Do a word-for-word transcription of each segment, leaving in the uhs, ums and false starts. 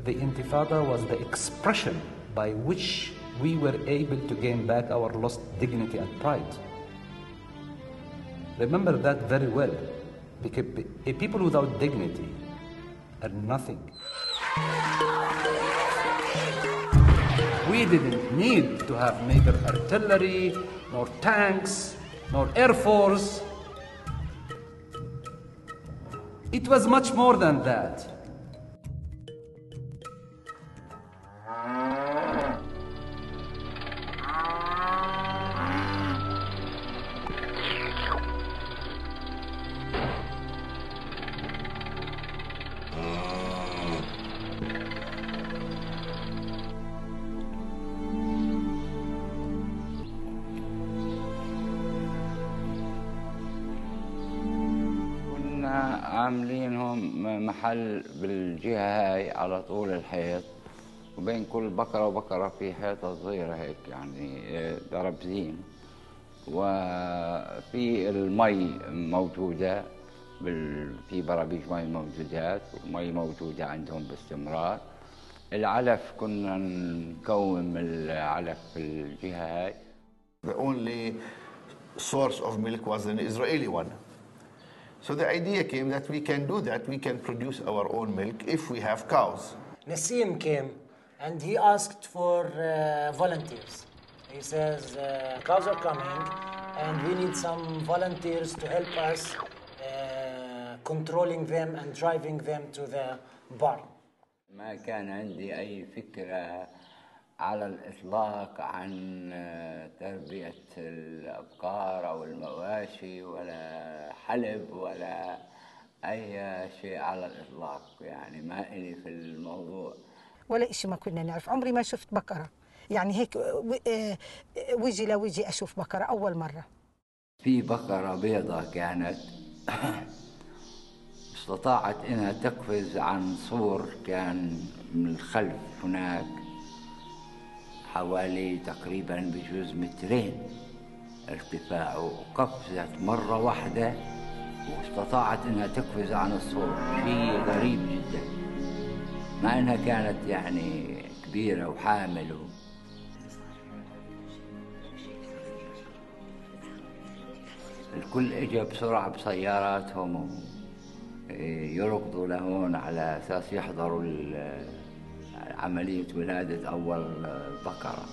the Intifada was the expression by which we were able to gain back our lost dignity and pride. Remember that very well, because a people without dignity are nothing. We didn't need to have neither artillery, nor tanks, nor air force. It was much more than that. عاملينهم محل بالجهة هاي على طول الحيط، وبين كل بقرة وبقرة في حيطة صغيرة هيك يعني درب زين، وفي المي موجودة في برابيج مي موجودات، ومي موجودة عندهم باستمرار. العلف كنا نكوم العلف في الجهة هاي. The only source of milk was an Israeli one. So the idea came that we can do that, we can produce our own milk if we have cows. Nassim came and he asked for uh, volunteers. He says, uh, cows are coming and we need some volunteers to help us uh, controlling them and driving them to the barn. ما كان عندي أي فكرة على الإطلاق عن تربية الأبقار أو المواشي ولا حلب ولا أي شيء على الإطلاق، يعني ما إلي في الموضوع ولا إشي. ما كنا نعرف، عمري ما شفت بقرة يعني هيك وجي لوجي أشوف بقرة أول مرة. في بقرة بيضة كانت استطاعت إنها تقفز عن سور كان من الخلف هناك حوالي تقريبا بجوز مترين ارتفاعه، وقفزت مرة واحدة واستطاعت انها تقفز عن السور. شيء غريب جدا مع انها كانت يعني كبيرة وحامل. الكل اجى بسرعة بسياراتهم يركضوا لهون على اساس يحضروا عملية ولادة أول بقرة.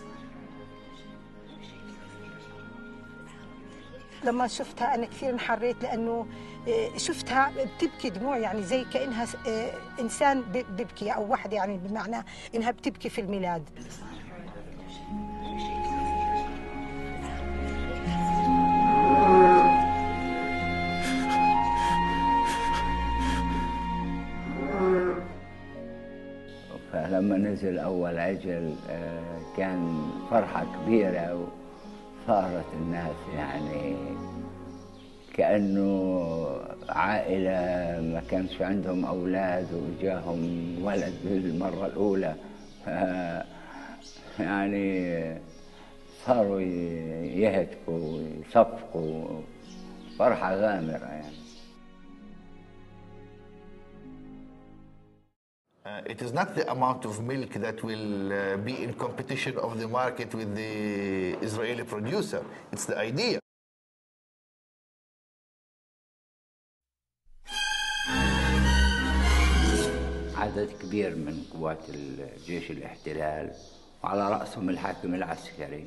لما شفتها أنا كثير انحريت، لأنه شفتها بتبكي دموع يعني زي كأنها إنسان ببكي أو واحدة، يعني بمعنى إنها بتبكي في الميلاد. فلما نزل أول عجل كان فرحة كبيرة، وصارت الناس يعني كأنه عائلة ما كانش عندهم أولاد وجاهم ولد للمرة الأولى، يعني صاروا يهتفوا ويصفقوا، فرحة غامرة يعني. Uh, it is not the amount of milk that will uh, be in competition of the market with the Israeli producer. It's the idea. عدد كبير من قوات الجيش الاحتلال وعلى رأسهم الحاكم العسكري،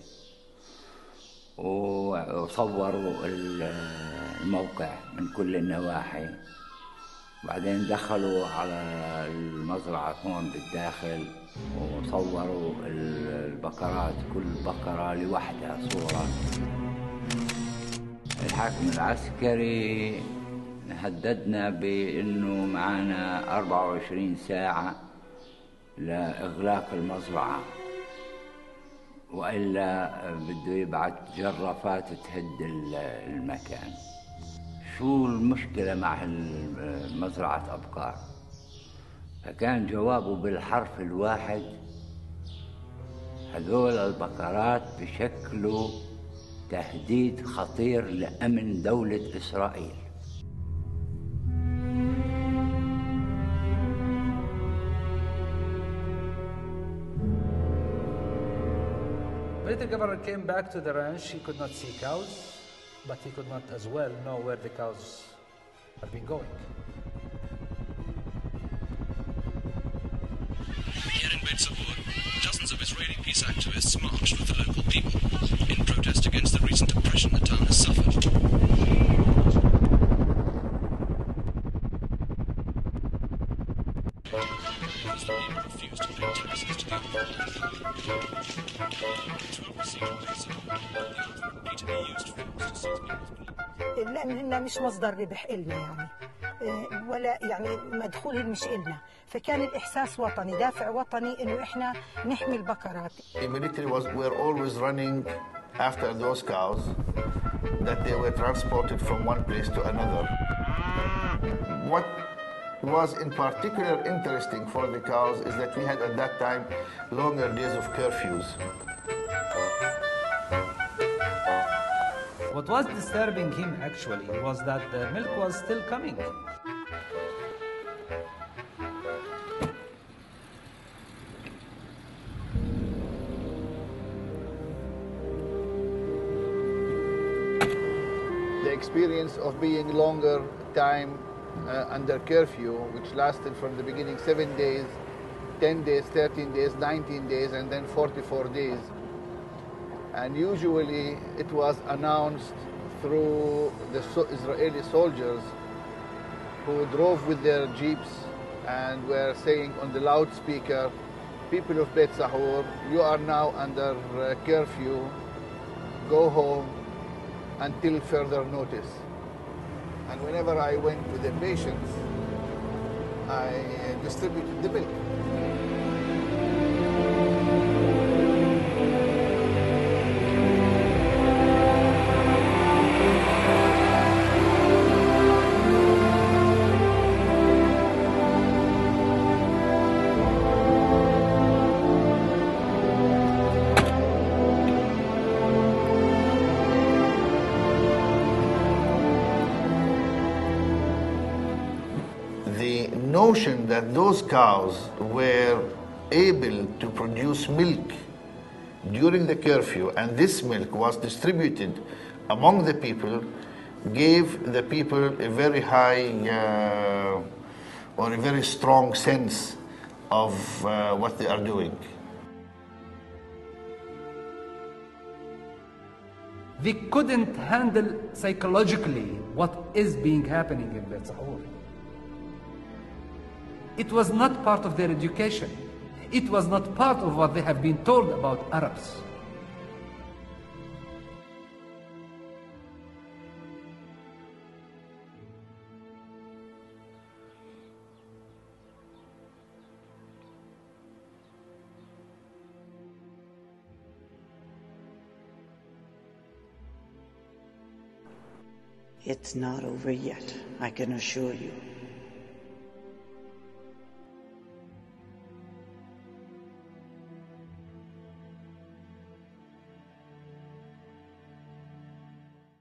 وصوروا الموقع من كل النواحي. بعدين دخلوا على المزرعة هون بالداخل وصوروا البقرات، كل بقرة لوحدها صورة. الحاكم العسكري هددنا بأنه معنا أربعة وعشرين ساعة لإغلاق المزرعة، وإلا بده يبعث جرافات تهد المكان. شو المشكلة مع مزرعة أبقار؟ فكان جوابه بالحرف الواحد: هذول البقرات بشكلوا تهديد خطير لأمن دولة إسرائيل. military governor came back to the ranch. He could not see cows, but he could not as well know where the cows have been going. Here in Beit Sahur, dozens of Israeli peace activists marched with the local people in protest against the recent oppression the town has suffered. As the people refused to pay taxes to the occupying government. It will receive Beit Sahur, the armed will repeat to be used force to seize people's belongings. لأن هن مش مصدر ربح إلنا يعني إيه، ولا يعني مدخولهم مش إلنا، فكان الإحساس وطني، دافع وطني إنه إحنا نحمي البقرات. The military was were always running after those cows that they were transported from one place to another. What was in particular interesting for the cows is that we had at that time longer days of curfews. What was disturbing him actually was that the milk was still coming. The experience of being longer time uh, under curfew, which lasted from the beginning seven days, ten days, thirteen days, nineteen days, and then forty-four days. And usually it was announced through the so- Israeli soldiers who drove with their jeeps and were saying on the loudspeaker, people of Beit Sahur, you are now under uh, curfew, go home until further notice. And whenever I went with the patients, I uh, distributed the milk. The notion that those cows were able to produce milk during the curfew and this milk was distributed among the people gave the people a very high uh, or a very strong sense of uh, what they are doing. They couldn't handle psychologically what is being happening in Beit Sahur. It was not part of their education. It was not part of what they have been told about Arabs. It's not over yet, I can assure you.